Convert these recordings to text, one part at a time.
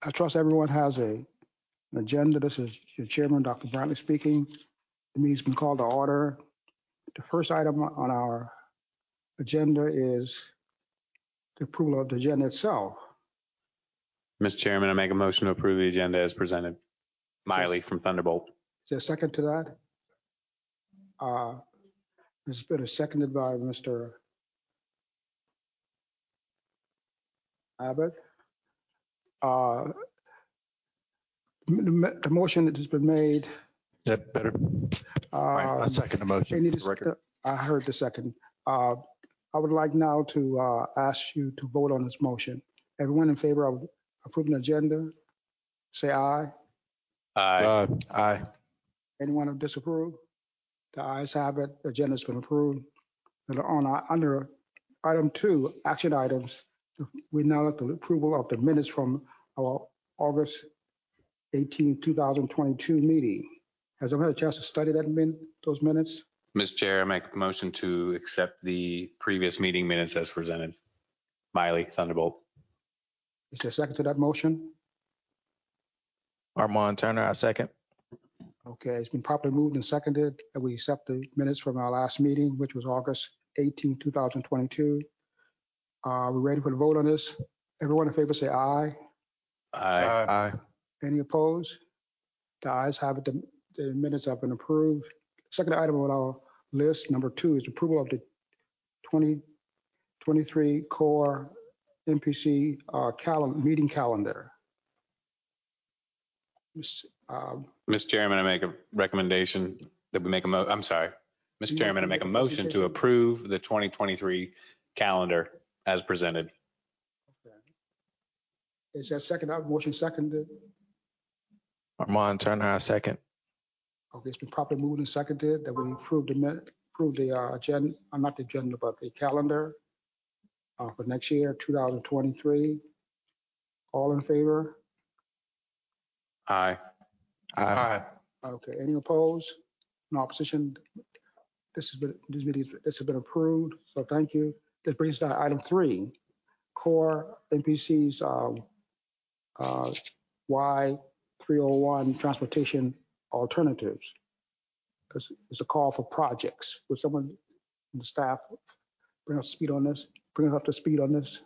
I trust everyone has an agenda. This is your chairman, Dr. Brantley speaking. The meeting's been called to order. The first item on our agenda is the approval of the agenda itself. Mr. Chairman, I make a motion to approve the agenda as presented. Miley from Thunderbolt. Is there a second to that? This has been seconded by Mr. Abbott. The motion that has been made. Yep, better. I second the motion. I heard the second. I would like now to ask you to vote on this motion. Everyone in favor of approving the agenda, say aye. Aye. Aye. Anyone who disapprove? The ayes have it. The agenda has been approved. And under item 2, action items, we now have the approval of the minutes from our August 18, 2022 meeting. Has anyone had a chance to study those minutes? Mr. Chair, I make a motion to accept the previous meeting minutes as presented. Miley, Thunderbolt. Is there a second to that motion? Armand Turner, I second. Okay, it's been properly moved and seconded that we accept the minutes from our last meeting, which was August 18, 2022. Are we ready for the vote on this? Everyone in favor say aye. Aye. Aye. Any opposed? The ayes have it. The minutes have been approved. Second item on our list, number 2, is approval of the 2023 core MPC meeting calendar. Mr. Chairman, I make a recommendation that we make Mr. Chairman, I make a motion to approve the 2023 calendar as presented. Okay. Is that second motion seconded? Armand Turner, I second. Okay, it's been properly moved and seconded that we approve the agenda, not the agenda, but the calendar for next year, 2023. All in favor? Aye. Aye. Okay, any opposed? No opposition? This has been approved, so thank you. This brings us to item 3, core MPC's Y301 transportation alternatives. It's a call for projects. Would someone in the staff bring us up to speed on this?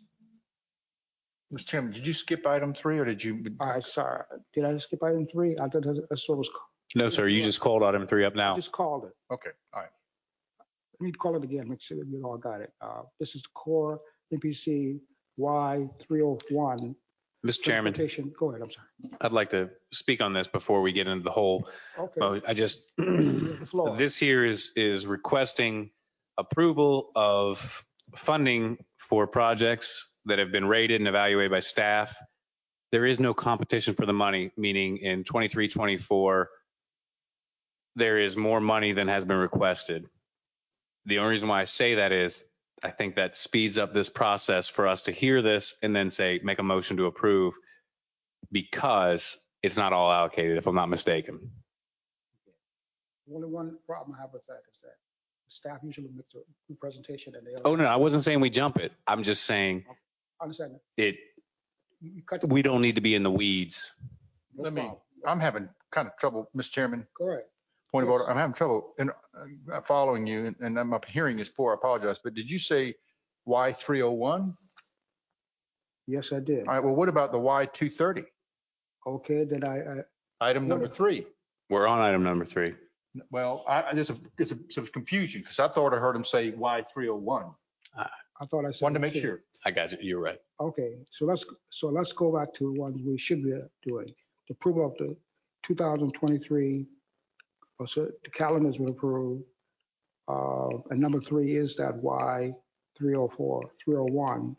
Mr. Chairman, did you skip item 3 or did you? Sorry. Did I skip item 3? I thought it was. No, sir. You just called item 3 up now. I just called it. Okay. All right. Let me call it again. Make sure that you all got it. This is the core MPC Y301. Mr. Chairman. Go ahead. I'm sorry. I'd like to speak on this before we get into the whole. Okay. This here is requesting approval of funding for projects that have been rated and evaluated by staff. There is no competition for the money, meaning in 23-24, there is more money than has been requested. The only reason why I say that is I think that speeds up this process for us to hear this and then make a motion to approve, because it's not all allocated, if I'm not mistaken. Only one problem I have with that is that the staff usually makes a presentation and they. Oh, no, I wasn't saying we jump it. I'm just saying I understand it. We don't need to be in the weeds. I'm having kind of trouble, Mr. Chairman. Go ahead. Point of order. I'm having trouble in following you, and my hearing is poor. I apologize. But did you say Y301? Yes, I did. All right. Well, what about the Y230? Okay, then Item number 3. We're on item number 3. Well, there's some confusion because I thought I heard him say Y301. I thought I said. Wanted to make sure. I got you. You're right. Okay, so let's go back to ones we should be doing. The approval of the 2023. So the calendar has been approved. And number 3 is that Y304, 301.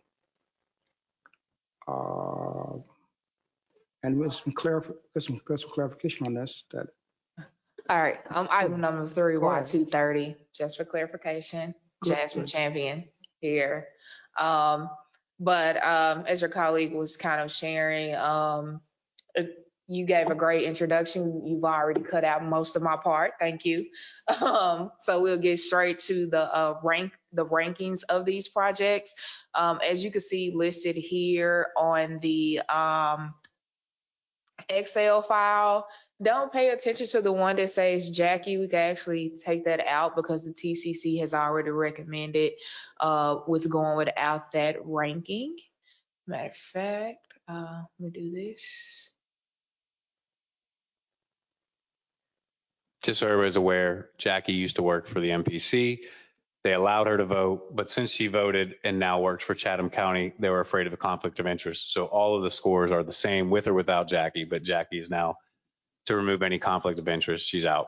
And there's some clarification on this. All right, item number 3, Y230, just for clarification, Jasmine Champion here. But as your colleague was kind of sharing, you gave a great introduction. You've already cut out most of my part. Thank you. So we'll get straight to the rankings of these projects. As you can see listed here on the Excel file. Don't pay attention to the one that says Jackie. We can actually take that out because the TCC has already recommended with going without that ranking. Matter of fact, let me do this. Just so everybody's aware, Jackie used to work for the MPC. They allowed her to vote, but since she voted and now works for Chatham County, they were afraid of a conflict of interest. So all of the scores are the same with or without Jackie, but Jackie is now, to remove any conflict of interest, she's out.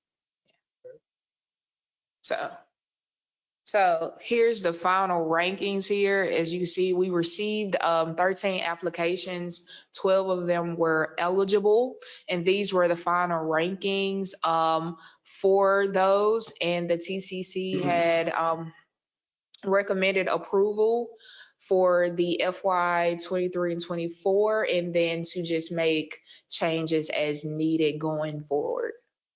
So here's the final rankings here. As you can see, we received 13 applications. 12 of them were eligible, and these were the final rankings for those. And the TCC had recommended approval for the FY 23 and 24, and then to just make changes as needed going forward.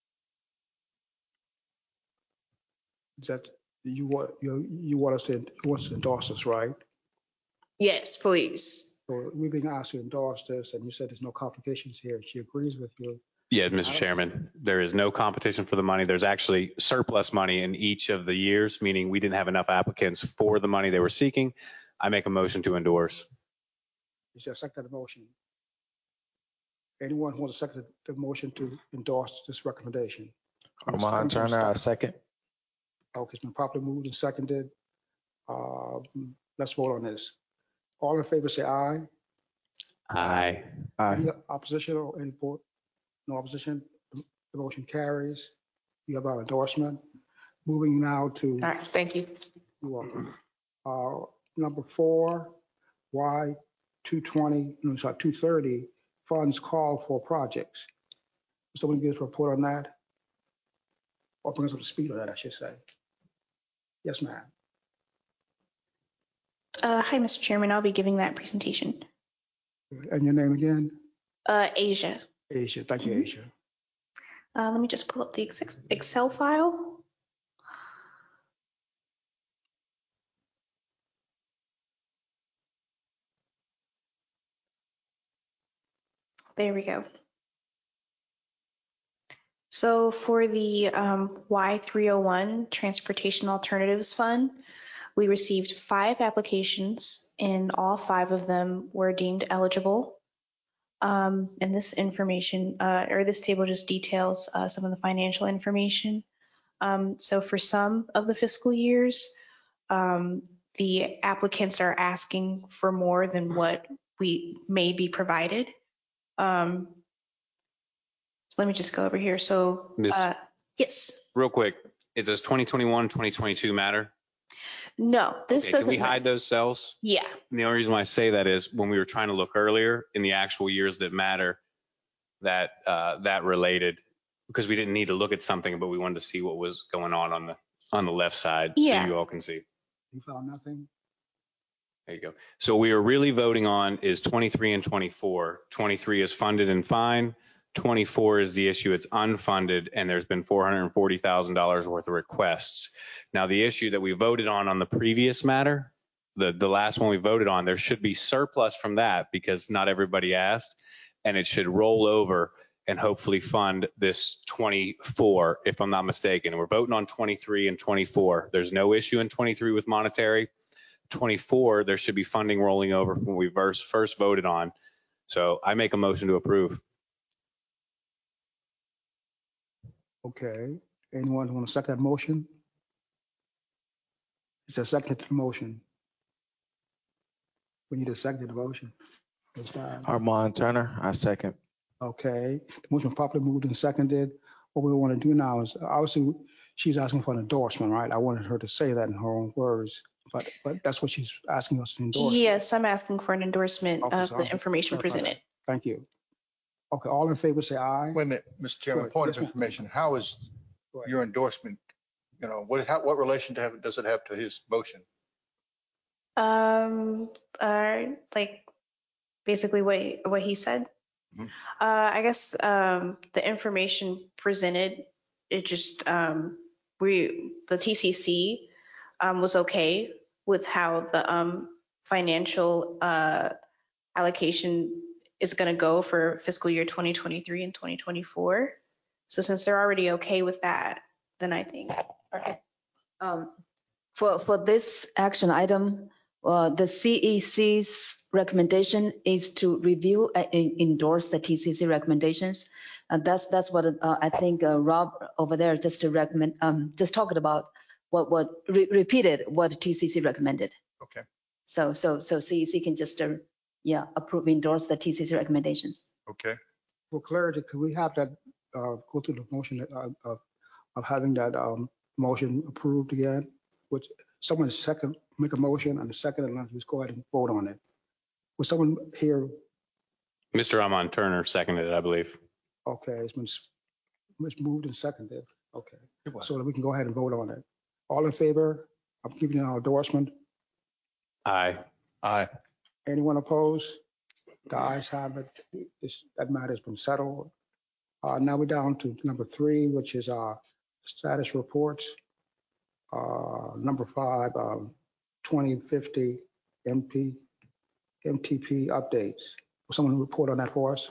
That you want us to endorse this, right? Yes, please. So we've been asked to endorse this, and you said there's no complications here. She agrees with you. Yeah, Mr. Chairman, there is no competition for the money. There's actually surplus money in each of the years, meaning we didn't have enough applicants for the money they were seeking. I make a motion to endorse. Is there a second to the motion? Anyone who wants to second the motion to endorse this recommendation? Armand Turner, I second. Okay, it's been properly moved and seconded. Let's vote on this. All in favor say aye. Aye. Any opposition or input? No opposition. The motion carries. You have our endorsement. Moving now to. All right, thank you. You're welcome. Number 4, Y230 funds call for projects. Someone gives a report on that, or bring us up to speed on that, I should say. Yes, ma'am. Hi, Mr. Chairman. I'll be giving that presentation. And your name again? Asia. Asia. Thank you, Asia. Let me just pull up the Excel file. There we go. So for the Y301 Transportation Alternatives Fund, we received 5 applications and all 5 of them were deemed eligible. And this information, or this table just details some of the financial information. So for some of the fiscal years, the applicants are asking for more than what we may be provided. So let me just go over here. So, yes. Real quick, does 2021, 2022 matter? No, this doesn't. Can we hide those cells? Yeah. And the only reason why I say that is when we were trying to look earlier in the actual years that matter, that related, because we didn't need to look at something, but we wanted to see what was going on the left side, yeah. So you all can see. You found nothing? There you go. So we are really voting on is 23 and 24. 23 is funded and fine. 24 is the issue. It's unfunded, and there's been $440,000 worth of requests. Now, the issue that we voted on the previous matter, the last one we voted on, there should be surplus from that because not everybody asked, and it should roll over and hopefully fund this 24, if I'm not mistaken. And we're voting on 23 and 24. There's no issue in 23 with monetary. 24, there should be funding rolling over from what we first voted on. So I make a motion to approve. Okay. Anyone want to second that motion? Is there a second to the motion? We need a second to the motion. Armand Turner, I second. Okay. The motion properly moved and seconded. What we want to do now is, obviously, she's asking for an endorsement, right? I wanted her to say that in her own words, but that's what she's asking us to endorse. Yes, I'm asking for an endorsement of the information presented. Thank you. Okay, all in favor say aye. Wait a minute, Mr. Chairman, point of information. How is your endorsement, what relation does it have to his motion? Like basically what he said. Mm-hmm. I guess the information presented, it just the TCC was okay with how the financial allocation is going to go for fiscal year 2023 and 2024. So since they're already okay with that, then I think. Okay. For this action item, the CEC's recommendation is to review and endorse the TCC recommendations. That's what I think Rob over there just to recommend, just talking about repeated what TCC recommended. Okay. So CEC can just approve, endorse the TCC recommendations. Okay. For clarity, could we have that go through the motion of having that motion approved again? Which someone make a motion and a second, and let's just go ahead and vote on it. Was someone here? Mr. Amon Turner seconded it, I believe. Okay, it's moved and seconded. Okay, so we can go ahead and vote on it. All in favor? I'm giving you our endorsement. Aye. Aye. Anyone opposed? The ayes have it. That matter has been settled. Now we're down to number 3, which is our status reports. Number 5, 2050 MTP updates. Will someone report on that for us?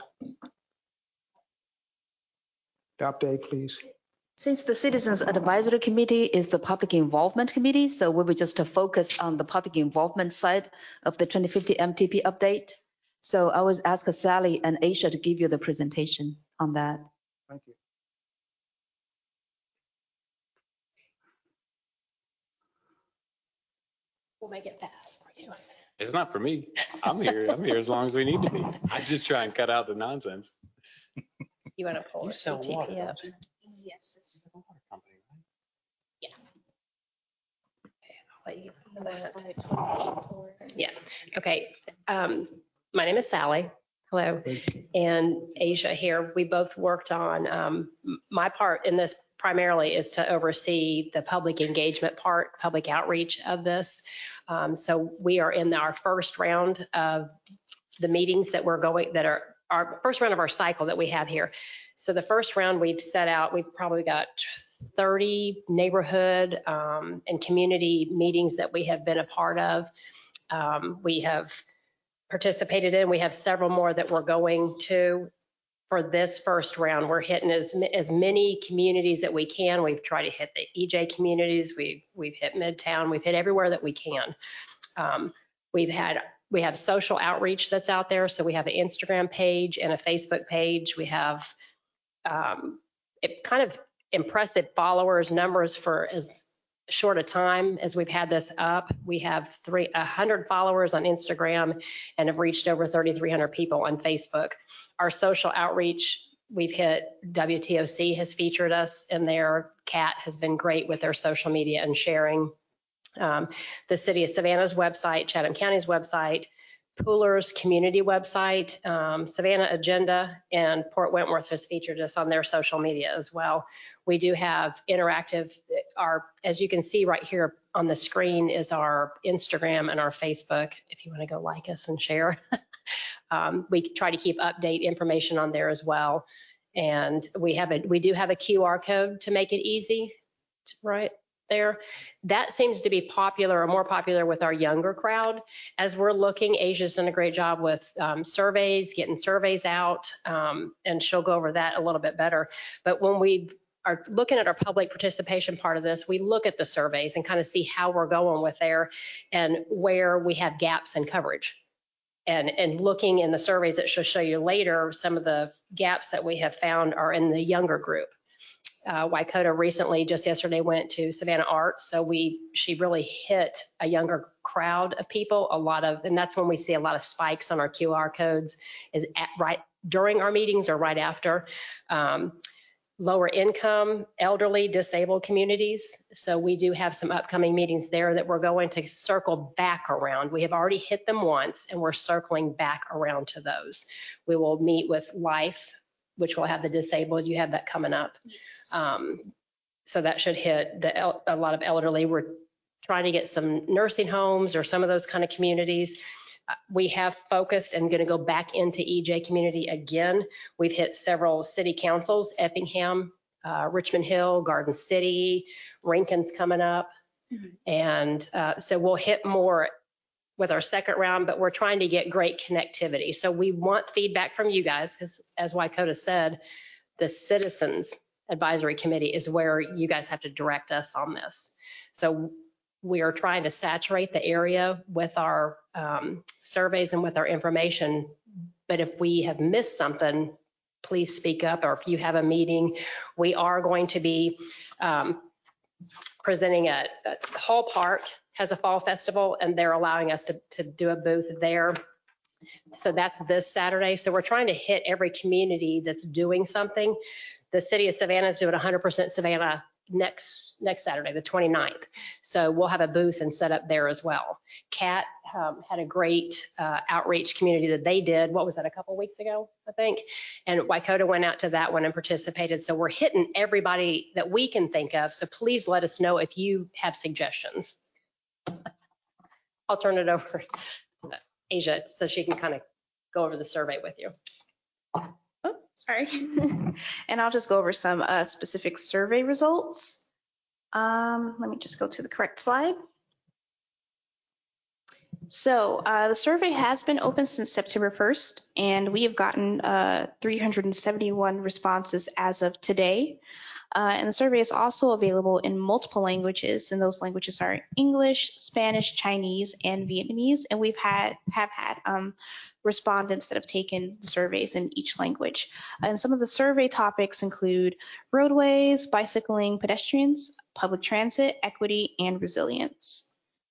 The update, please. Since the Citizens Advisory Committee is the public involvement committee, so we will just focus on the public involvement side of the 2050 MTP update. So I was asked Sally and Aisha to give you the presentation on that. Thank you. We'll make it fast for you. It's not for me. I'm here as long as we need to be. I just try and cut out the nonsense. You want to pull You it? sell water, TP up? don't you? Yes. It's a water company, right? Yeah. Okay, I'll let you. Yeah. Okay. My name is Sally. Hello. And Asia here. We both worked on, my part in this primarily is to oversee the public engagement part, public outreach of this. So we are in our first round of the meetings that we're going, that are our first round of our cycle that we have here. So the first round we've set out, we've probably got 30 neighborhood and community meetings that we have been a part of. We have participated in. We have several more that we're going to. For this first round, we're hitting as many communities that we can. We've tried to hit the EJ communities. We've hit Midtown. We've hit everywhere that we can. We have social outreach that's out there. So we have an Instagram page and a Facebook page. We have kind of impressive followers numbers for as short a time as we've had this up. We have 100 followers on Instagram and have reached over 3,300 people on Facebook. Our social outreach, we've hit, WTOC has featured us in their CAT has been great with their social media and sharing. The City of Savannah's website, Chatham County's website, Pooler's community website, Savannah Agenda, and Port Wentworth has featured us on their social media as well. We do have interactive, as you can see right here on the screen is our Instagram and our Facebook, if you want to go like us and share. We try to keep update information on there as well. And we do have a QR code to make it easy, right there. That seems to be popular or more popular with our younger crowd. As we're looking, Asia's done a great job with surveys, getting surveys out, and she'll go over that a little bit better. But when we are looking at our public participation part of this, we look at the surveys and kind of see how we're going with there and where we have gaps in coverage. And looking in the surveys that she'll show you later, some of the gaps that we have found are in the younger group. Waikato recently, just yesterday, went to Savannah Arts. So she really hit a younger crowd of people, and that's when we see a lot of spikes on our QR codes is right during our meetings or right after. Lower income, elderly, disabled communities. So we do have some upcoming meetings there that we're going to circle back around. We have already hit them once and we're circling back around to those. We will meet with Life, which will have the disabled. You have that coming up. Yes. So that should hit a lot of elderly. We're trying to get some nursing homes or some of those kind of communities. We have focused and going to go back into EJ community again. We've hit several city councils, Effingham, Richmond Hill, Garden City, Rankin's coming up. Mm-hmm. And so we'll hit more with our second round, but we're trying to get great connectivity. So we want feedback from you guys, because as Wykota said, the Citizens Advisory Committee is where you guys have to direct us on this. So we are trying to saturate the area with our surveys and with our information. But if we have missed something, please speak up. Or if you have a meeting, we are going to be presenting at Hall Park has a fall festival, and they're allowing us to do a booth there. So that's this Saturday. So we're trying to hit every community that's doing something. The city of Savannah is doing 100% Savannah next Saturday, the 29th. So we'll have a booth and set up there as well. Cat had a great outreach community that they did. What was that, a couple of weeks ago, I think? And Wykota went out to that one and participated. So we're hitting everybody that we can think of. So please let us know if you have suggestions. I'll turn it over to Asia so she can kind of go over the survey with you. Oh, sorry. And I'll just go over some specific survey results. Let me just go to the correct slide. So the survey has been open since September 1st, and we have gotten 371 responses as of today. And the survey is also available in multiple languages, and those languages are English, Spanish, Chinese, and Vietnamese. And we've had respondents that have taken the surveys in each language. And some of the survey topics include roadways, bicycling, pedestrians, public transit, equity, and resilience.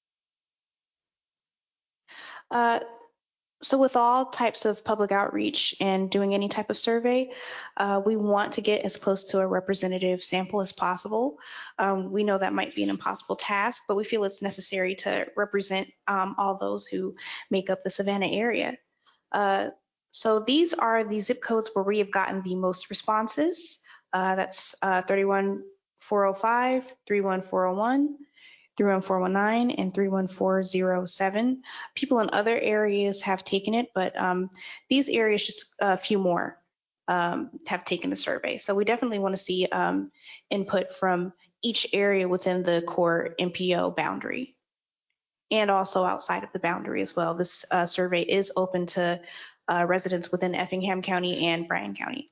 So with all types of public outreach and doing any type of survey, we want to get as close to a representative sample as possible. We know that might be an impossible task, but we feel it's necessary to represent all those who make up the Savannah area. So these are the zip codes where we have gotten the most responses. That's 31405, 31401, 31419, and 31407. People in other areas have taken it, but these areas, just a few more, have taken the survey. So we definitely want to see input from each area within the core MPO boundary, and also outside of the boundary as well. This survey is open to residents within Effingham County and Bryan County.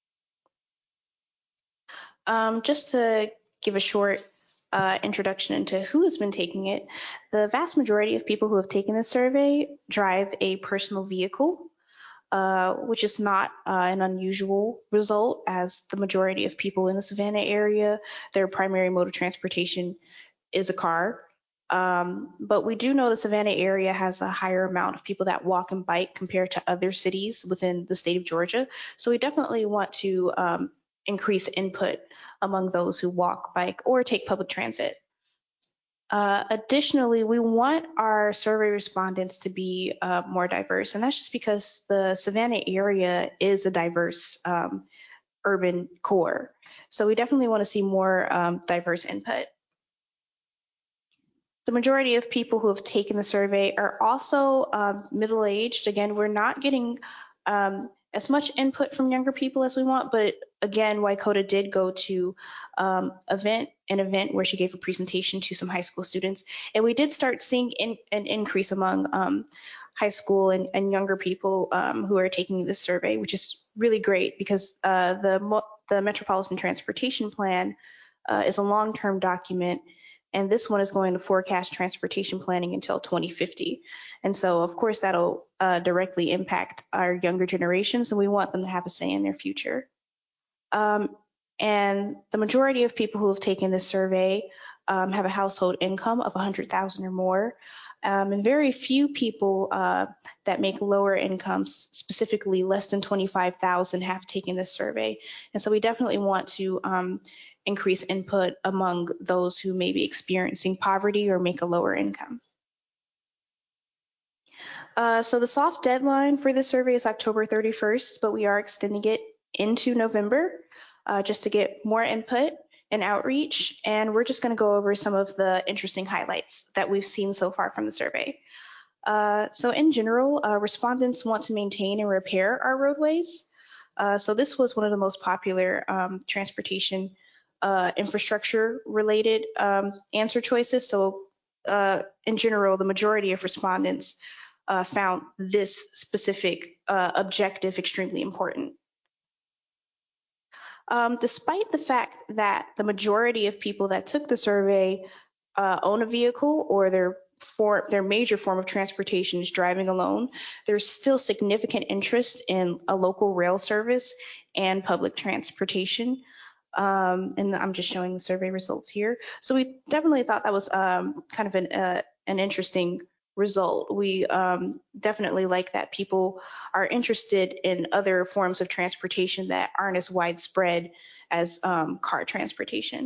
Just to give a short introduction into who has been taking it, the vast majority of people who have taken the survey drive a personal vehicle, which is not an unusual result, as the majority of people in the Savannah area, their primary mode of transportation is a car. But we do know the Savannah area has a higher amount of people that walk and bike compared to other cities within the state of Georgia. So we definitely want to increase input among those who walk, bike, or take public transit. Additionally, we want our survey respondents to be more diverse, and that's just because the Savannah area is a diverse urban core. So we definitely want to see more diverse input. The majority of people who have taken the survey are also middle-aged. Again, we're not getting as much input from younger people as we want, but again, Wykota did go to an event where she gave a presentation to some high school students, and we did start seeing an increase among high school and younger people who are taking this survey, which is really great, because the Metropolitan Transportation Plan is a long-term document, and this one is going to forecast transportation planning until 2050. And so, of course, that'll directly impact our younger generations, and we want them to have a say in their future. And the majority of people who have taken this survey have a household income of $100,000 or more. And very few people that make lower incomes, specifically less than $25,000, have taken this survey. And so we definitely want to increase input among those who may be experiencing poverty or make a lower income. So the soft deadline for this survey is October 31st, but we are extending it into November just to get more input and outreach. And we're just going to go over some of the interesting highlights that we've seen so far from the survey. So in general, respondents want to maintain and repair our roadways. So this was one of the most popular transportation infrastructure related answer choices. So in general, the majority of respondents found this specific objective extremely important. Despite the fact that the majority of people that took the survey own a vehicle or their major form of transportation is driving alone, there's still significant interest in a local rail service and public transportation. And I'm just showing the survey results here. So we definitely thought that was kind of an interesting result. We definitely like that people are interested in other forms of transportation that aren't as widespread as car transportation.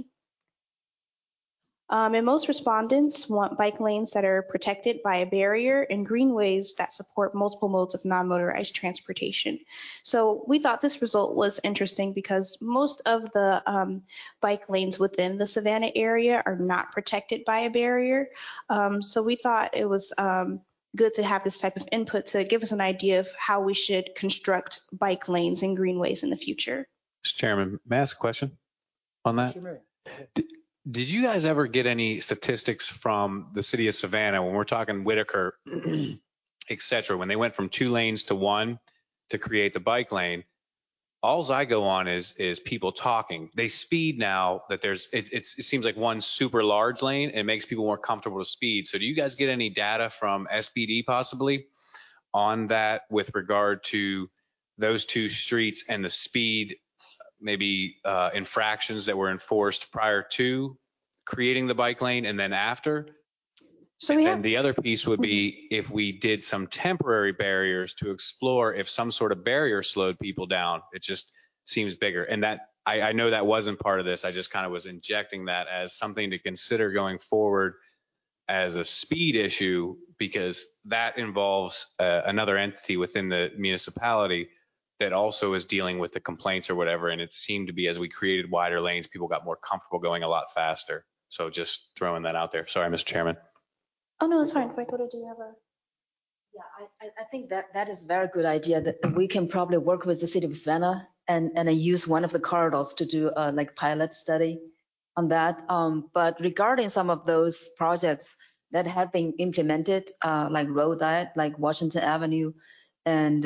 And most respondents want bike lanes that are protected by a barrier and greenways that support multiple modes of non-motorized transportation. So we thought this result was interesting because most of the bike lanes within the Savannah area are not protected by a barrier. So we thought it was good to have this type of input to give us an idea of how we should construct bike lanes and greenways in the future. Mr. Chairman, may I ask a question on that? Did you guys ever get any statistics from the city of Savannah when we're talking Whitaker, et cetera, when they went from 2 lanes to 1 to create the bike lane? All I go on is people talking. They speed now that it seems like one super large lane. It makes people more comfortable to speed. So do you guys get any data from SPD possibly on that with regard to those 2 streets and the speed maybe infractions that were enforced prior to creating the bike lane and then after? So then the other piece would be if we did some temporary barriers to explore if some sort of barrier slowed people down. It just seems bigger. And that I know that wasn't part of this. I just kind of was injecting that as something to consider going forward as a speed issue, because that involves another entity within the municipality that also is dealing with the complaints or whatever. And it seemed to be as we created wider lanes, people got more comfortable going a lot faster. So just throwing that out there. Sorry, Mr. Chairman. Oh, no, it's fine. Michael, do you have a? Yeah, I think that is a very good idea that we can probably work with the city of Savannah and use one of the corridors to do a like pilot study on that. But regarding some of those projects that have been implemented, like Road Diet, like Washington Avenue, and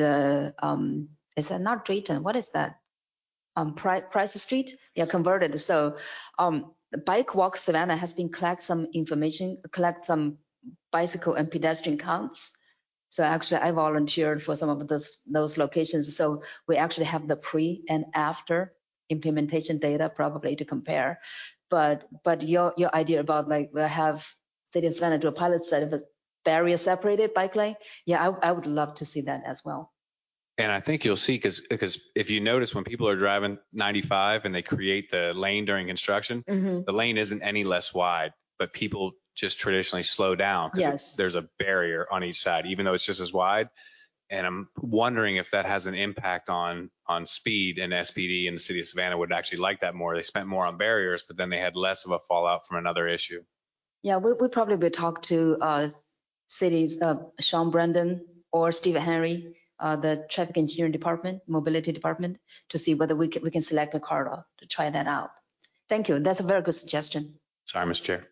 is that not Drayton? What is that? Price Street? Yeah, converted. So the Bike Walk Savannah has been collect some bicycle and pedestrian counts. So actually I volunteered for some of those locations. So we actually have the pre and after implementation data probably to compare. But your idea about like we'll have City of Savannah do a pilot study of a barrier separated bike lane. Yeah, I would love to see that as well. And I think you'll see because if you notice when people are driving 95 and they create the lane during construction, the lane isn't any less wide, but people just traditionally slow down because there's a barrier on each side, even though it's just as wide. And I'm wondering if that has an impact on speed, and SPD and the city of Savannah would actually like that more. They spent more on barriers, but then they had less of a fallout from another issue. Yeah, we probably will talk to cities, Sean Brandon or Stephen Henry, the traffic engineering department, mobility department, to see whether we can select a corridor to try that out. Thank you. That's a very good suggestion. Sorry, Mr. Chair.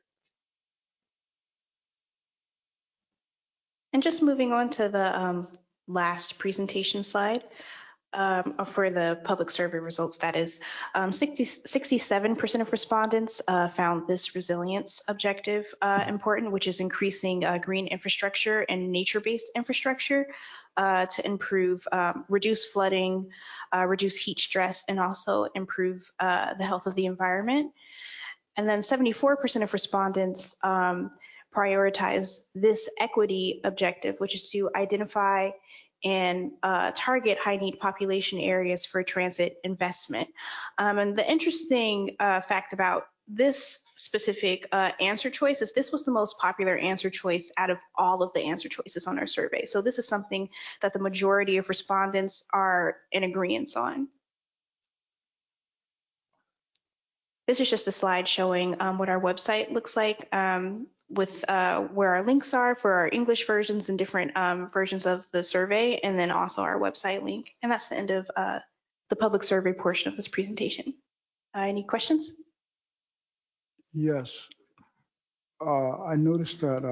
And just moving on to the last presentation slide for the public survey results, that is 67% of respondents found this resilience objective important, which is increasing green infrastructure and nature-based infrastructure to improve, reduce flooding, reduce heat stress, and also improve the health of the environment. And then 74% of respondents prioritize this equity objective, which is to identify and target high need population areas for transit investment. And the interesting fact about this specific answer choice is this was the most popular answer choice out of all of the answer choices on our survey. So this is something that the majority of respondents are in agreement on. This is just a slide showing what our website looks like with where our links are for our English versions and different versions of the survey, and then also our website link. And that's the end of the public survey portion of this presentation. Any questions? Yes. I noticed that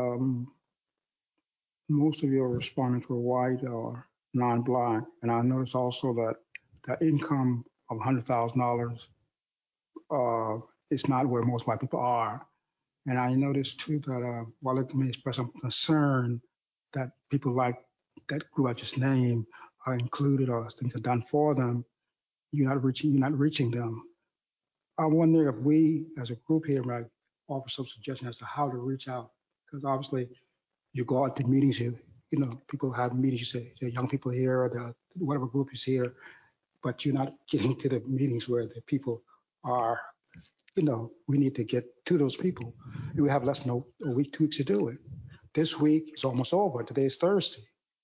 most of your respondents were white or non-black, and I noticed also that the income of $100,000 is not where most white people are. And I noticed too that while it may express some concern that people like that group I just named are included or things are done for them, you're not reaching them. I wonder if we, as a group here, might offer some suggestion as to how to reach out, because obviously you go out to meetings, people have meetings, you say the young people here or the whatever group is here, but you're not getting to the meetings where the people are. We need to get to those people. And we have less than a week, 2 weeks to do it. This week is almost over. Today is Thursday.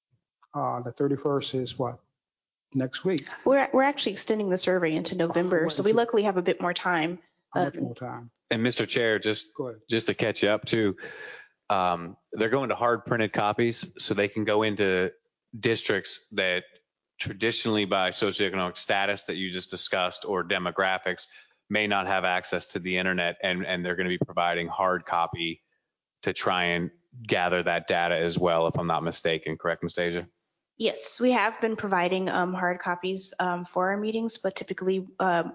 The 31st is what? Next week. We're actually extending the survey into November, so we luckily have a bit more time. How much more time? And Mr. Chair, just to catch you up too, they're going to hard printed copies so they can go into districts that traditionally by socioeconomic status that you just discussed or demographics may not have access to the internet, and they're going to be providing hard copy to try and gather that data as well, if I'm not mistaken. Correct, Nastasia? Yes, we have been providing hard copies for our meetings, but typically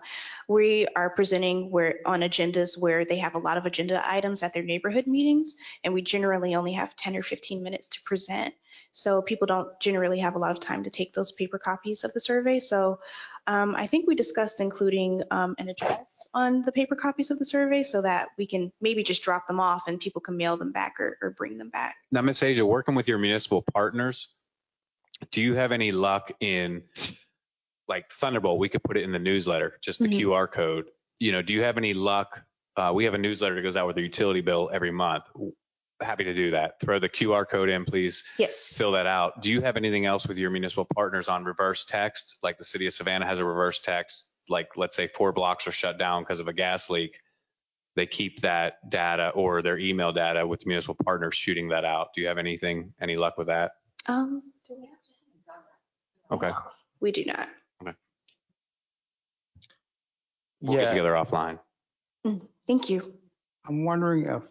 we are presenting on agendas where they have a lot of agenda items at their neighborhood meetings, and we generally only have 10 or 15 minutes to present. So people don't generally have a lot of time to take those paper copies of the survey. So I think we discussed including an address on the paper copies of the survey so that we can maybe just drop them off and people can mail them back or bring them back. Now, Ms. Asia, working with your municipal partners, do you have any luck in, like Thunderbolt, we could put it in the newsletter, just the QR code. Do you have any luck? We have a newsletter that goes out with a utility bill every month. Happy to do that. Throw the QR code in, please. Yes. Fill that out. Do you have anything else with your municipal partners on reverse text? Like the city of Savannah has a reverse text, like let's say 4 blocks are shut down because of a gas leak. They keep that data or their email data with municipal partners shooting that out. Do you have any luck with that? Okay. We do not. Okay. We'll get together offline. Thank you. I'm wondering if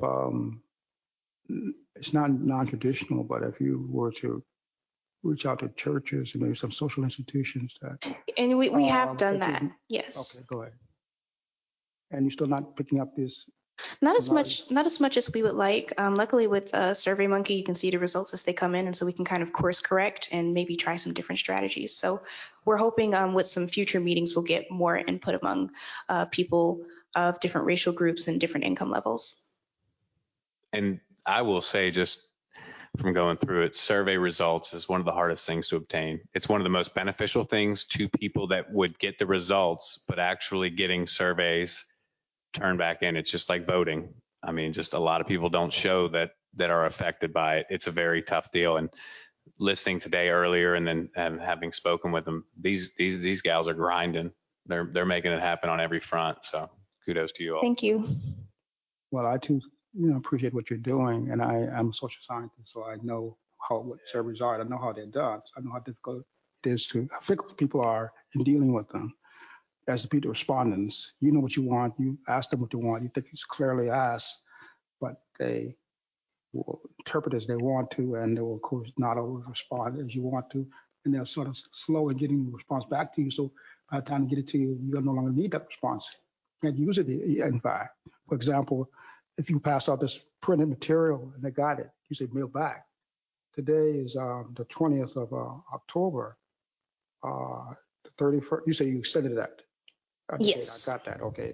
it's not non-traditional, but if you were to reach out to churches and maybe some social institutions that. And we have done that. Yes. Okay, go ahead. And you're still not picking up this? Not as much as we would like. Luckily with SurveyMonkey, you can see the results as they come in, and so we can kind of course correct and maybe try some different strategies. So we're hoping with some future meetings, we'll get more input among people of different racial groups and different income levels. And I will say, just from going through it, survey results is one of the hardest things to obtain. It's one of the most beneficial things to people that would get the results, but actually getting surveys turned back in, it's just like voting. I mean, just a lot of people don't show that are affected by it. It's a very tough deal. And listening today earlier and then having spoken with them, these gals are grinding. They're making it happen on every front. So kudos to you all. Thank you. Well, I too, appreciate what you're doing, and I'm a social scientist, so I know what surveys are. I know how they're done. I know how difficult it is to people are in dealing with them. As the people respondents, you know what you want. You ask them what you want. You think it's clearly asked, but they will interpret as they want to, and they will, of course, not always respond as you want to, and they're sort of slow in getting the response back to you. So by the time you get it to you, you no longer need that response. You can't use it, in fact. For example, if you pass out this printed material and they got it, you say mail back. Today is the 20th of October, the 31st. You say you extended that. Yes. I got that. Okay.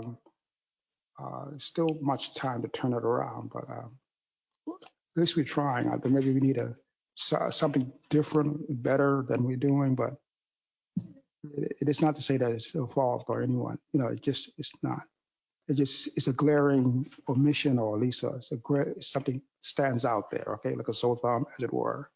Still much time to turn it around, but at least we're trying. I think maybe we need something different, better than we're doing, but it is not to say that it's a fault or anyone. It's not. It's a glaring omission, or at least something stands out there. Okay, like a sore thumb, as it were.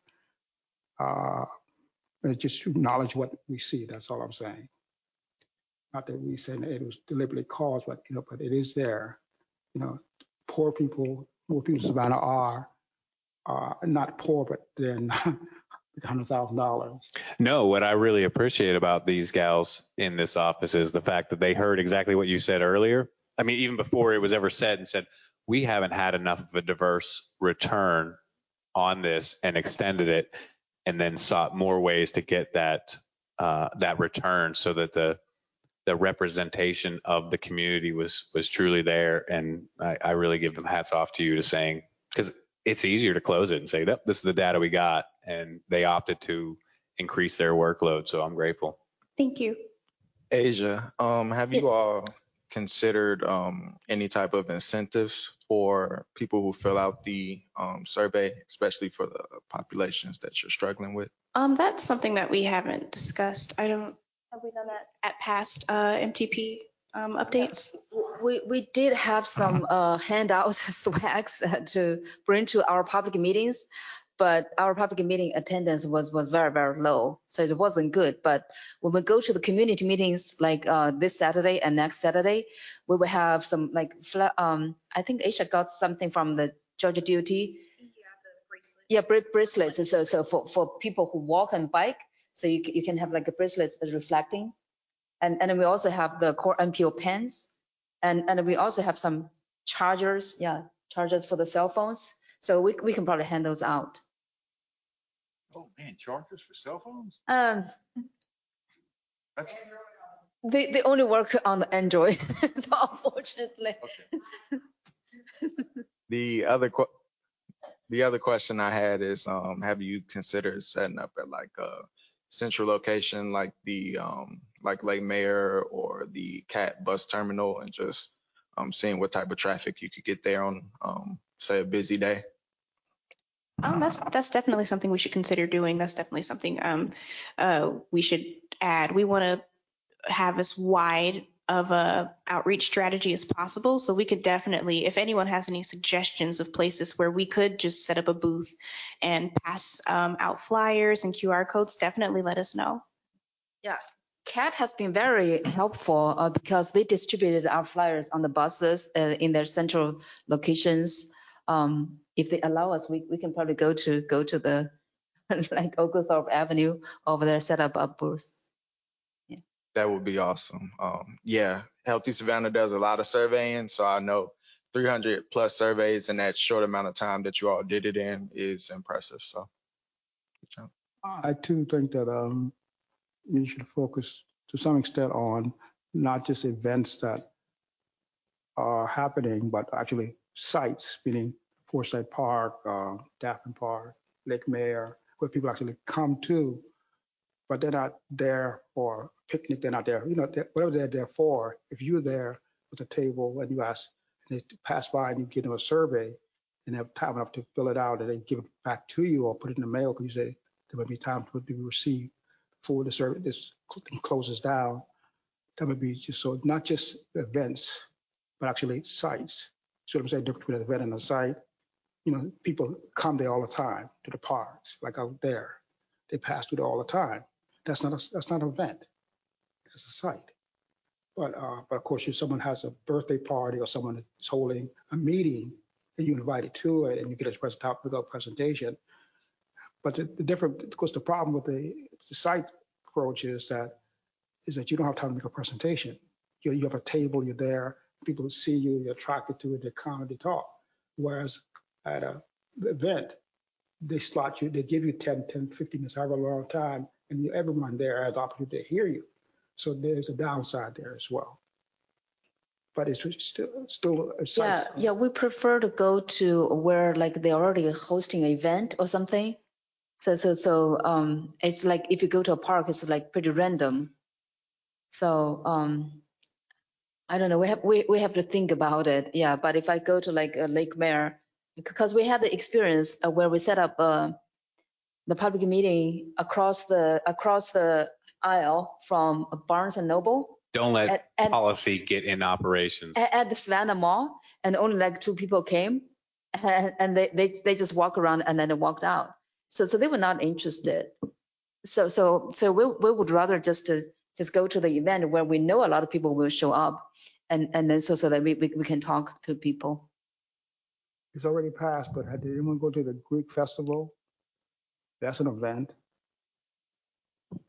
Just acknowledge what we see. That's all I'm saying. Not that we say that it was deliberately caused, but but it is there. Poor people, more people in Savannah are not poor, but they're not $100,000. No, what I really appreciate about these gals in this office is the fact that they heard exactly what you said earlier. I mean, even before it was ever said, and said, we haven't had enough of a diverse return on this and extended it and then sought more ways to get that return so that the representation of the community was truly there. And I really give them hats off to you to saying, because it's easier to close it and say, this is the data we got. And they opted to increase their workload. So I'm grateful. Thank you. Asia, have Yes. you all considered any type of incentives for people who fill out the survey, especially for the populations that you're struggling with? That's something that we haven't discussed. Have we done that at past MTP updates? We did have some handouts, swags to bring to our public meetings, but our public meeting attendance was very, very low. So it wasn't good. But when we go to the community meetings like this Saturday and next Saturday, we will have some like, I think Asia got something from the Georgia DOT. Yeah, bracelets. So for people who walk and bike, so you can have like a bracelet reflecting. And then we also have the core MPO pens. And we also have some chargers, chargers for the cell phones. So we can probably hand those out. Oh man, chargers for cell phones? They only work on the Android, so unfortunately. Okay. The other question I had is, have you considered setting up at like a central location like the like Lake Mayor or the CAT bus terminal and just seeing what type of traffic you could get there on say a busy day? That's definitely something we should consider doing. That's definitely something we should add. We want to have as wide of a outreach strategy as possible. So we could definitely, if anyone has any suggestions of places where we could just set up a booth and pass out flyers and QR codes, definitely let us know. Yeah, CAT has been very helpful because they distributed our flyers on the buses in their central locations. If they allow us, we can probably go to the like Oglethorpe Avenue over there, set up a booth. Yeah. That would be awesome. Yeah, Healthy Savannah does a lot of surveying, so I know 300 plus surveys in that short amount of time that you all did it in is impressive. So, good job. I too think that you should focus to some extent on not just events that are happening, but actually sites, meaning Forsyth Park, Daphne Park, Lake Mayor, where people actually come to, but they're not there for a picnic. They're not there, whatever they're there for. If you're there with a table and you ask, and they pass by and you give them a survey and have time enough to fill it out and then give it back to you or put it in the mail because you say there might be time to be received before the survey this closes down. That would be just so not just events, but actually sites. So I'm saying difference between an event and a site. People come there all the time to the parks, like out there. They pass through there all the time. That's not an event. It's a site. But of course, if someone has a birthday party or someone is holding a meeting and you're invited to it and you get a presentation. But the different, of course, the problem with the site approach is that you don't have time to make a presentation. You have a table, you're there, people see you, you're attracted to it, they come and they talk. Whereas at an event, they slot you, they give you 10, 15 minutes, however long time, and everyone there has the opportunity to hear you. So there's a downside there as well. But it's still a site. Yeah, we prefer to go to where like they're already hosting an event or something. So it's like if you go to a park, it's like pretty random. So I don't know. We have to think about it. Yeah, but if I go to like a Lake Mare, because we had the experience where we set up the public meeting across the aisle from Barnes and Noble. Don't let policy get in operations. At the Savannah Mall, and only like 2 people came, and they just walk around and then they walked out. So they were not interested. So we would rather just go to the event where we know a lot of people will show up, and then so that we can talk to people. It's already passed, but did anyone go to the Greek festival? That's an event.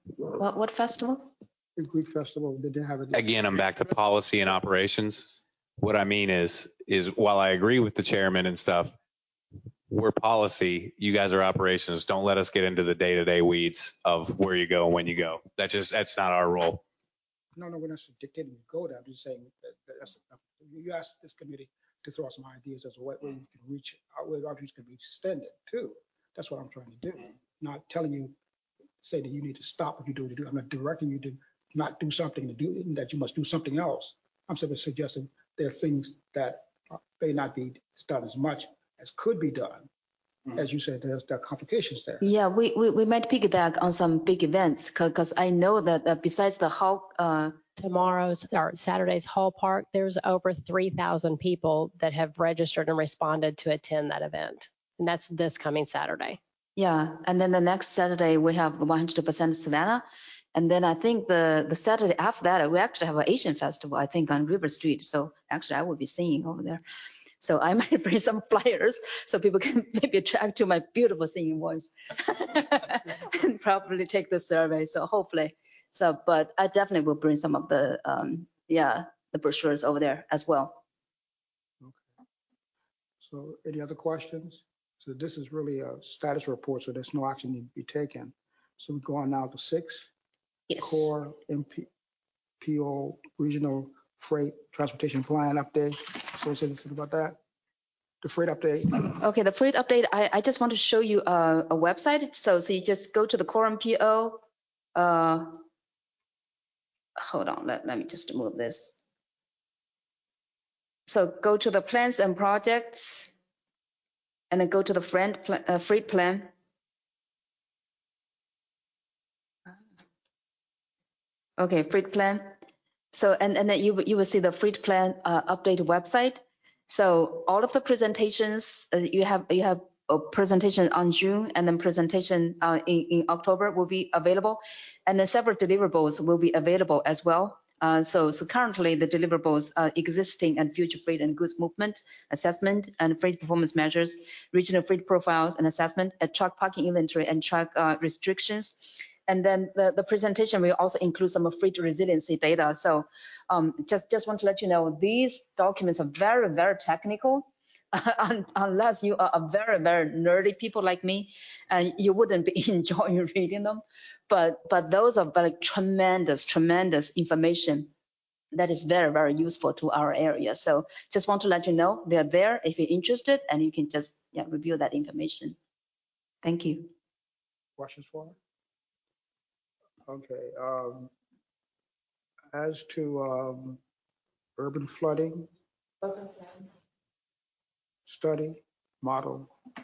What festival? The Greek festival, did they have it? Again, I'm back to policy and operations. What I mean is while I agree with the chairman and stuff, we're policy, you guys are operations. Don't let us get into the day-to-day weeds of where you go and when you go. That's not our role. No, we're not dictating you go there. I'm just saying that's you asked this committee to throw out some ideas as to what way you can reach where outreach can be extended too. That's what I'm trying to do. Not telling you, say that you need to stop what you're doing to do. I'm not directing you to not do something to do that you must do something else. I'm simply suggesting there are things that may not be done as much as could be done. As you said, there are complications there. Yeah, we might piggyback on some big events because I know that besides the Hall, Tomorrow's or Saturday's Hall Park, there's over 3,000 people that have registered and responded to attend that event. And that's this coming Saturday. yeah, and then the next Saturday we have 100% Savannah. And then I think the Saturday after that, we actually have an Asian festival, I think, on River Street. So actually I will be singing over there. So I might bring some flyers so people can maybe attract to my beautiful singing voice and probably take the survey. So hopefully, but I definitely will bring some of the, the brochures over there as well. Okay. So any other questions? So this is really a status report, so there's no action need to be taken. So we go on now to 6. Yes. Core MPO Regional Freight Transportation Plan update. So say anything about that? The freight update. Okay, the freight update, I just want to show you a website. So you just go to the Core MPO. Hold on, let me just move this. So go to the plans and projects, and then go to the freight plan. Okay, freight plan. So and then you will see the freight plan update website. So all of the presentations you have a presentation on June, and then presentation in October will be available, and then several deliverables will be available as well. So currently the deliverables are existing and future freight and goods movement assessment and freight performance measures, regional freight profiles and assessment, truck parking inventory and truck restrictions. And then the presentation will also include some freight resiliency data. So just want to let you know, these documents are very, very technical. Unless you are a very, very nerdy people like me, and you wouldn't be enjoying reading them. But those are very tremendous information that is very, very useful to our area. So just want to let you know they're there if you're interested, and you can just review that information. Thank you. Questions for me? Okay. As to urban flooding study model,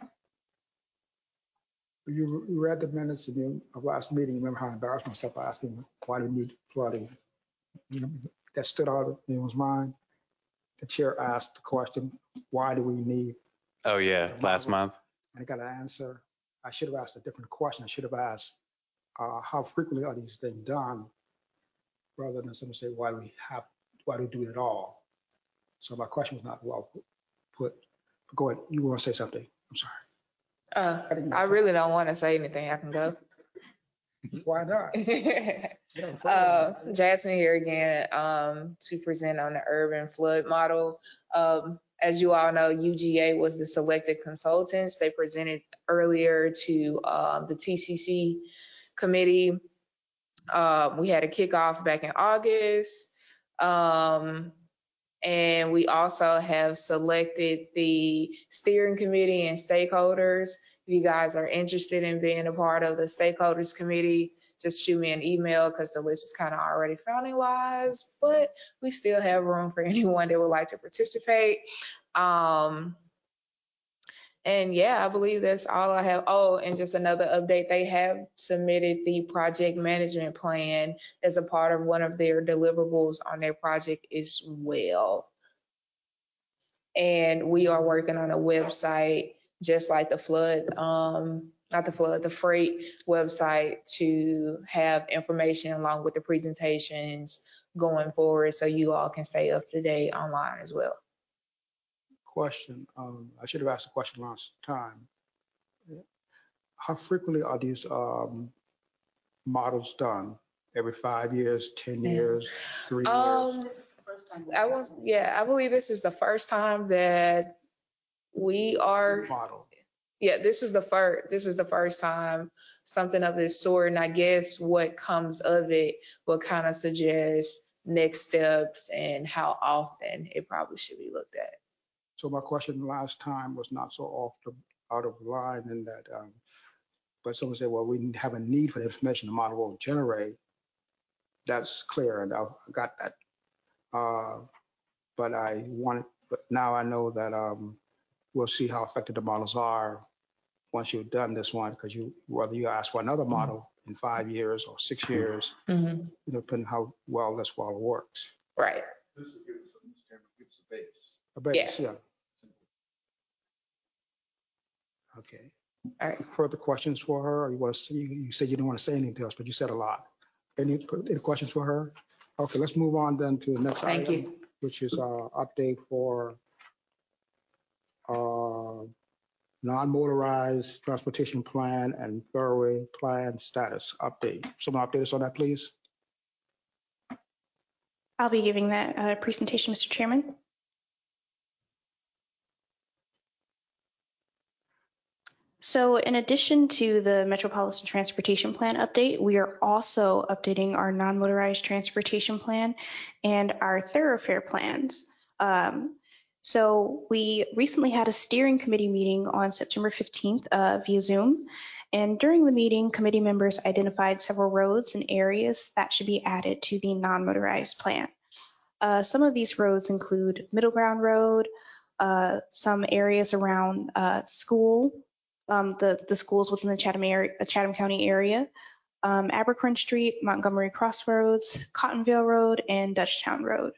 you read the minutes in the last meeting. Remember how I embarrassed myself asking why do we need flooding? You know, that stood out in anyone's mind. The chair asked the question, why do we need? Oh yeah, last month. And I got an answer. I should have asked a different question. I should have asked, how frequently are these things done? Rather than someone say, why do we do it at all? So my question was not well put. But go ahead, you want to say something? I'm sorry. I really don't want to say anything. I can go. Why not? Jasmine here again to present on the urban flood model. As you all know, UGA was the selected consultants. They presented earlier to the TCC committee. We had a kickoff back in August. And we also have selected the steering committee and stakeholders. If you guys are interested in being a part of the stakeholders committee, just shoot me an email because the list is kind of already finalized, but we still have room for anyone that would like to participate. And yeah, I believe that's all I have. Oh, and just another update, they have submitted the project management plan as a part of one of their deliverables on their project as well. And we are working on a website, just like the freight website, to have information along with the presentations going forward so you all can stay up to date online as well. Question. I should have asked the question last time. How frequently are these models done? Every 5 years, 10 years, 3 years? I believe this is the first time that we are, Model. this is the first time something of this sort. And I guess what comes of it will kind of suggest next steps and how often it probably should be looked at. So my question last time was not so out of line in that, but someone said, well, we have a need for the information the model will generate. That's clear, and I got that. But now I know that we'll see how effective the models are once you've done this one, because whether you ask for another model in 5 years or 6 years, depending how well this model works. Right. This will give us a base. A base, yeah. Okay. All right. Further questions for her? Or you said you didn't want to say anything else, but you said a lot. Any questions for her? Okay, let's move on then to the next item, which is update for non-motorized transportation plan and thoroughway plan status update. Someone update us on that, please. I'll be giving that presentation, Mr. Chairman. So in addition to the Metropolitan Transportation Plan update, we are also updating our non-motorized transportation plan and our thoroughfare plans. So we recently had a steering committee meeting on September 15th via Zoom. And during the meeting, committee members identified several roads and areas that should be added to the non-motorized plan. Some of these roads include Middle Ground Road, some areas around school, the schools within the Chatham County area, Abercrombie Street, Montgomery Crossroads, Cottonville Road, and Dutchtown Road.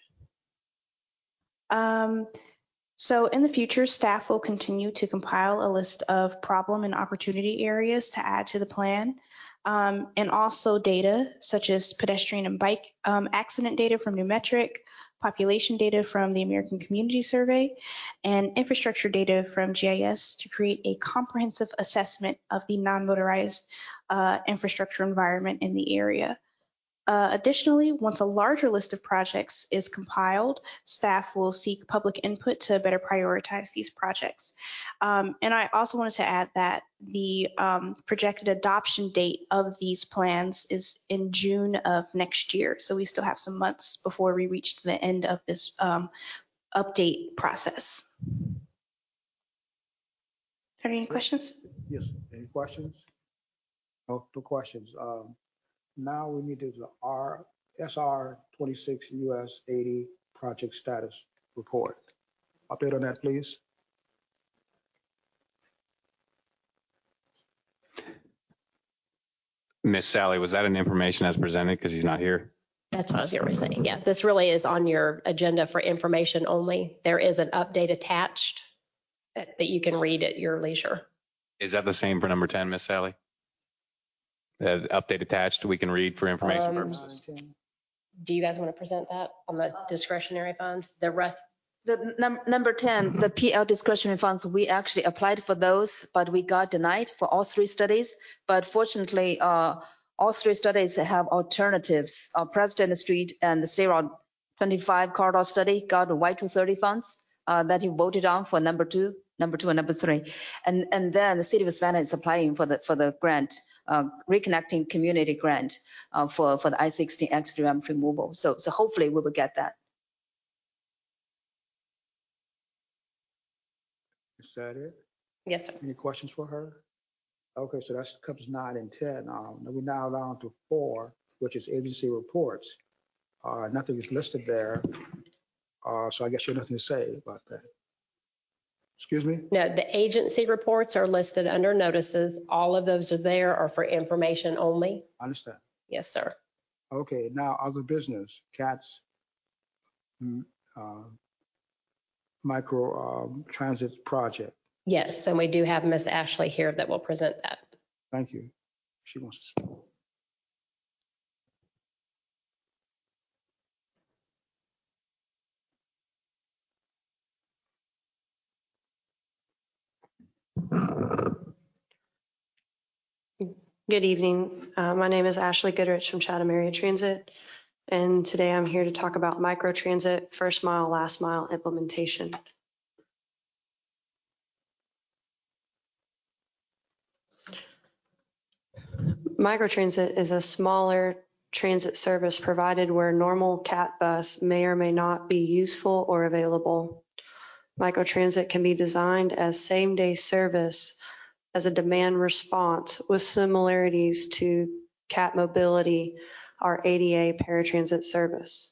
So in the future, staff will continue to compile a list of problem and opportunity areas to add to the plan, and also data such as pedestrian and bike accident data from Numetric, population data from the American Community Survey, and infrastructure data from GIS to create a comprehensive assessment of the non-motorized infrastructure environment in the area. Additionally, once a larger list of projects is compiled, staff will seek public input to better prioritize these projects. And I also wanted to add that the projected adoption date of these plans is in June of next year. So we still have some months before we reach the end of this update process. Are there any questions? Yes, any questions? No questions. Now we need to do the SR 26 US 80 project status report. Update on that, please. Miss Sally, was that an information as presented because he's not here? That's what I was going to say. Yeah, this really is on your agenda for information only. There is an update attached that you can read at your leisure. Is that the same for number 10, Miss Sally? Update attached, we can read for information purposes. Do you guys want to present that on the discretionary funds? The rest. The number 10, the PL discretionary funds, we actually applied for those, but we got denied for all three studies. But fortunately, all three studies have alternatives. President Street and the State Route 25 corridor study got Y230 funds that he voted on for number two and number 3. And then the city of Savannah is applying for the grant. Reconnecting community grant for the I-16 exit ramp removal. So hopefully we will get that. Is that it? Yes, sir. Any questions for her? Okay, so that comes 9 and 10. We're now down to 4, which is agency reports. Nothing is listed there. So I guess you have nothing to say about that. Excuse me? No, the agency reports are listed under notices. All of those are there are for information only. I understand. Yes, sir. Okay, now other business, CATS micro transit project. Yes, and we do have Miss Ashley here that will present that. Thank you. She wants to speak. Good evening. My name is Ashley Goodrich from Chatham Area Transit. and today I'm here to talk about microtransit first mile, last mile implementation. Microtransit is a smaller transit service provided where normal CAT bus may or may not be useful or available. Microtransit can be designed as same-day service as a demand response with similarities to CAT Mobility, our ADA paratransit service.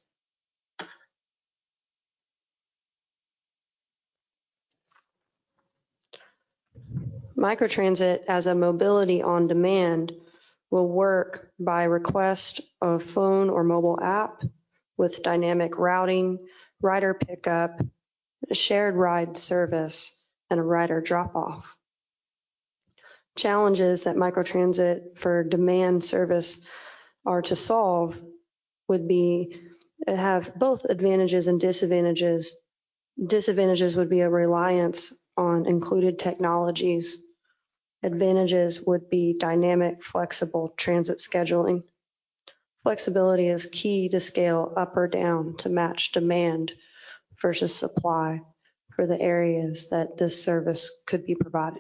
Microtransit as a mobility on demand will work by request of phone or mobile app with dynamic routing, rider pickup, a shared ride service, and a rider drop-off. Challenges that microtransit for demand service are to solve would be have both advantages and disadvantages. Disadvantages would be a reliance on included technologies. Advantages would be dynamic, flexible transit scheduling. Flexibility is key to scale up or down to match demand versus supply for the areas that this service could be provided.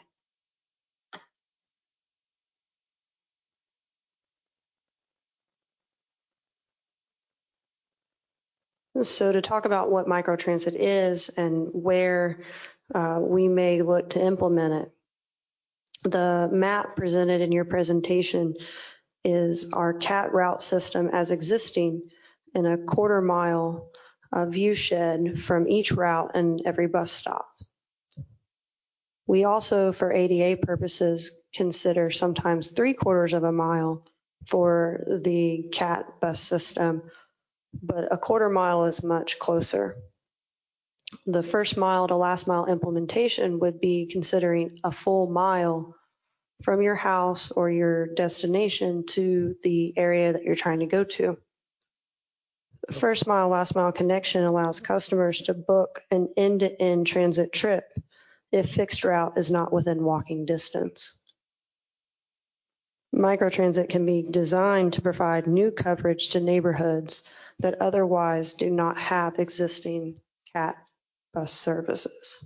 So to talk about what microtransit is and where we may look to implement it, the map presented in your presentation is our CAT route system as existing in a quarter-mile view shed from each route and every bus stop. We also, for ADA purposes, consider sometimes 3/4 of a mile for the CAT bus system, but a quarter-mile is much closer. The first mile to last mile implementation would be considering a full mile from your house or your destination to the area that you're trying to go to. The first mile, last mile connection allows customers to book an end-to-end transit trip if fixed route is not within walking distance. Microtransit can be designed to provide new coverage to neighborhoods that otherwise do not have existing CAT bus services.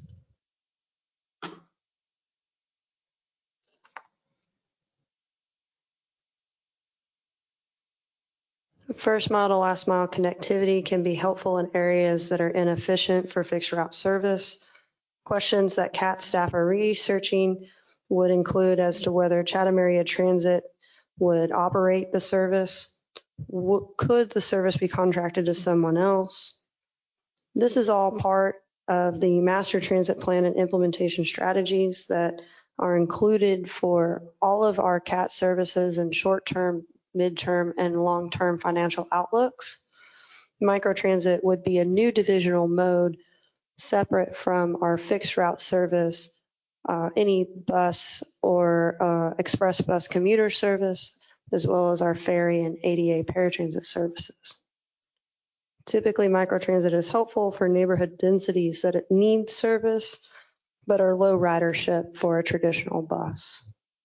First mile to last mile connectivity can be helpful in areas that are inefficient for fixed route service. Questions that CAT staff are researching would include as to whether Chatham Area Transit would operate the service. Could the service be contracted to someone else? This is all part of the master transit plan and implementation strategies that are included for all of our CAT services and short-term, mid-term, and long-term financial outlooks. Microtransit would be a new divisional mode separate from our fixed route service, any bus or express bus commuter service, as well as our ferry and ADA paratransit services. Typically, microtransit is helpful for neighborhood densities that it needs service, but are low ridership for a traditional bus.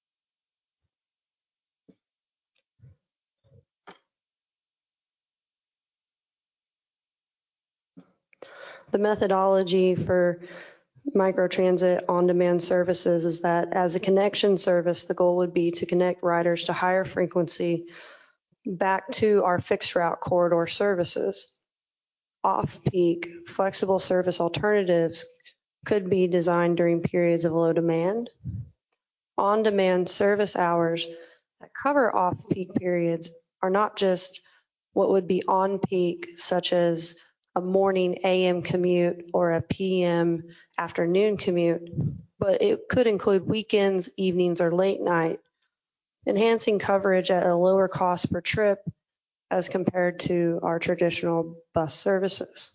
The methodology for microtransit on-demand services is that as a connection service, the goal would be to connect riders to higher frequency back to our fixed route corridor services. Off-peak flexible service alternatives could be designed during periods of low demand. On-demand service hours that cover off-peak periods are not just what would be on-peak, such as a morning AM commute or a PM afternoon commute, but it could include weekends, evenings, or late night, enhancing coverage at a lower cost per trip as compared to our traditional bus services.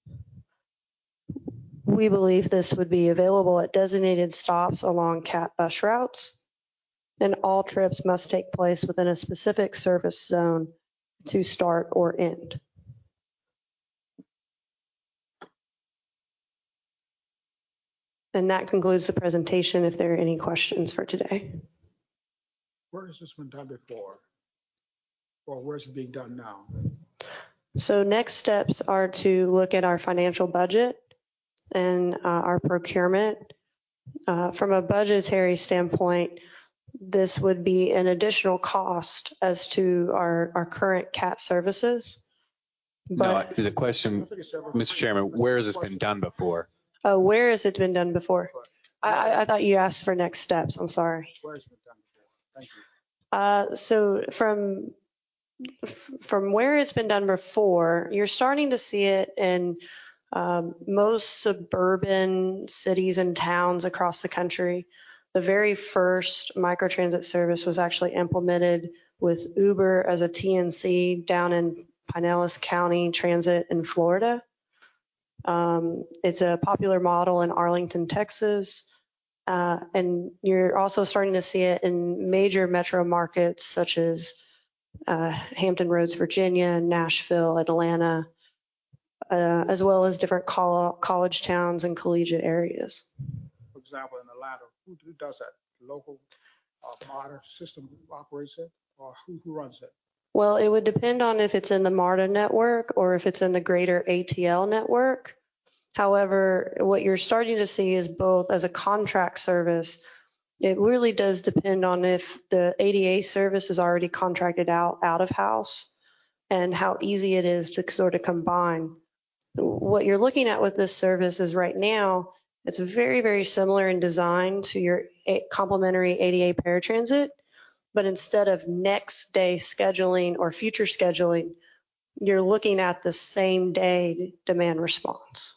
We believe this would be available at designated stops along CAT bus routes, and all trips must take place within a specific service zone to start or end. And that concludes the presentation. If there are any questions for today. Where has this been done before? Or where is it being done now? So next steps are to look at our financial budget and our procurement. From a budgetary standpoint, this would be an additional cost as to our current CAT services. No, the question, Mr. Chairman, where has this been done before? Where has it been done before? I thought you asked for next steps. I'm sorry. Where has it been done before? Thank you. So from where it's been done before, you're starting to see it in most suburban cities and towns across the country. The very first microtransit service was actually implemented with Uber as a TNC down in Pinellas County Transit in Florida. It's a popular model in Arlington, Texas. And you're also starting to see it in major metro markets such as Hampton Roads, Virginia, Nashville, Atlanta, as well as different college towns and collegiate areas. For example, in Atlanta, who does that? The local MARTA system operates it, or who runs it? Well, it would depend on if it's in the MARTA network or if it's in the greater ATL network. However, what you're starting to see is both as a contract service. It really does depend on if the ADA service is already contracted out of house and how easy it is to sort of combine. What you're looking at with this service is right now, it's very, very similar in design to your complementary ADA paratransit, but instead of next day scheduling or future scheduling, you're looking at the same day demand response.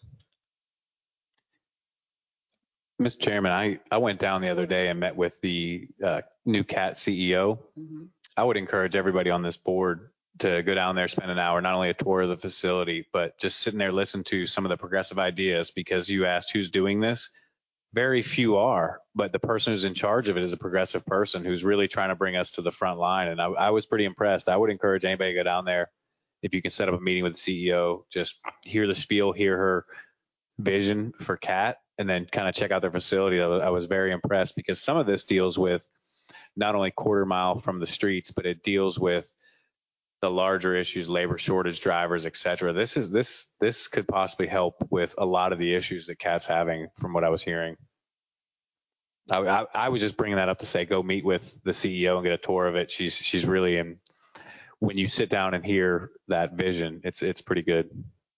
Mr. Chairman, I went down the other day and met with the new CAT CEO. Mhm. I would encourage everybody on this board to go down there, spend an hour, not only a tour of the facility, but just sitting there, listen to some of the progressive ideas, because you asked who's doing this. Very few are, but the person who's in charge of it is a progressive person who's really trying to bring us to the front line. And I was pretty impressed. I would encourage anybody to go down there. If you can set up a meeting with the CEO, just hear the spiel, hear her vision for CAT, and then kind of check out their facility. I was very impressed, because some of this deals with not only quarter mile from the streets, but it deals with the larger issues, labor shortage, drivers, et cetera. This could possibly help with a lot of the issues that CAT's having, from what I was hearing. I was just bringing that up to say, go meet with the CEO and get a tour of it. She's really in. When you sit down and hear that vision, it's pretty good.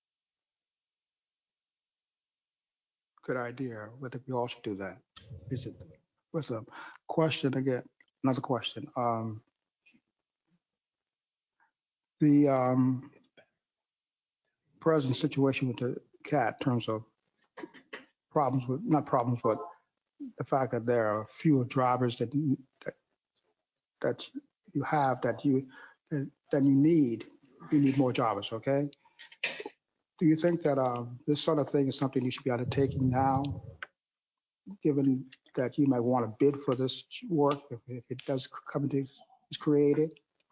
Good idea. I think we all should do that. What's a question again? Another question. The present situation with the CAT in terms of problems with, not problems, but the fact that there are fewer drivers that you have that you need. You need more drivers, okay? Do you think that this sort of thing is something you should be undertaking now, given that you might want to bid for this work if it does come into is created?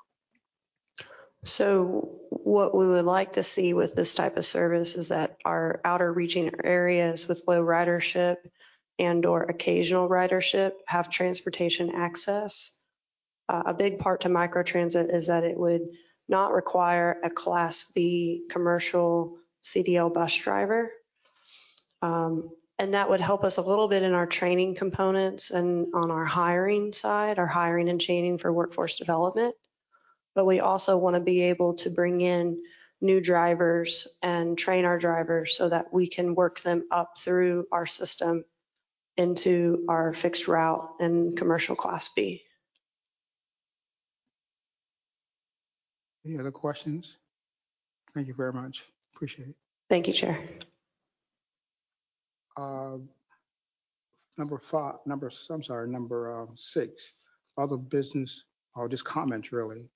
So what we would like to see with this type of service is that our outer reaching areas with low ridership and or occasional ridership have transportation access. A big part to microtransit is that it would not require a Class B commercial CDL bus driver. And that would help us a little bit in our training components and on our hiring side, our hiring and training for workforce development. But we also want to be able to bring in new drivers and train our drivers so that we can work them up through our system into our fixed route and commercial Class B. Any other questions? Thank you very much. Appreciate it. Thank you, Chair. Number 6, other business or just comments really.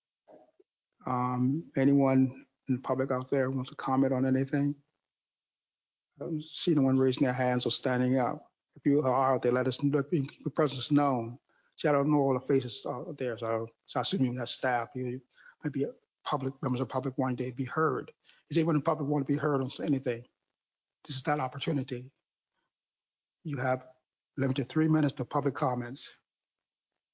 Anyone in the public out there wants to comment on anything? I don't see no one raising their hands or standing up. If you are out there, let us know, your presence known. See, I don't know all the faces out there, so I assume that's staff. You might be public members of public wanting to be heard. Does anyone in the public want to be heard on anything? This is that opportunity. You have limited 3 minutes to public comments.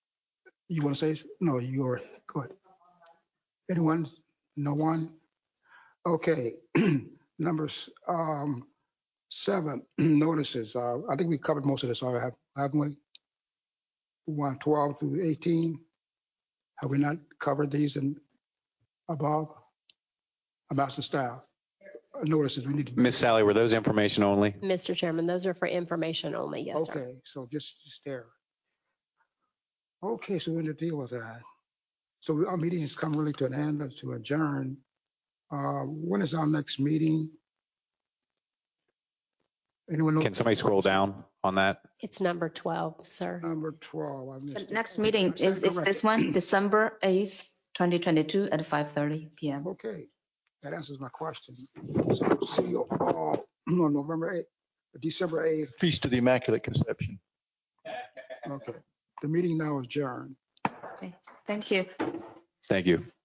You want to say? No, go ahead. Anyone? No one? Okay, numbers 7 notices. I think we covered most of this already, haven't we? 12 through 18. Have we not covered these and above? I'm asking staff. Notices we need to. Miss Sally, were those information only? Mr. Chairman, those are for information only. Yes, sir. Okay, so just there. Okay, so we're going to deal with that. So our meeting has come really to an end, to adjourn. When is our next meeting? Anyone know? Can somebody scroll down on that? It's number 12, sir. Number 12. I missed The it. next meeting is this one, December 8th, 2022 at 5:30 p.m. Okay, that answers my question. So see you all on November 8th, December 8th. Feast of the Immaculate Conception. Okay, the meeting now is adjourned. Okay, thank you. Thank you.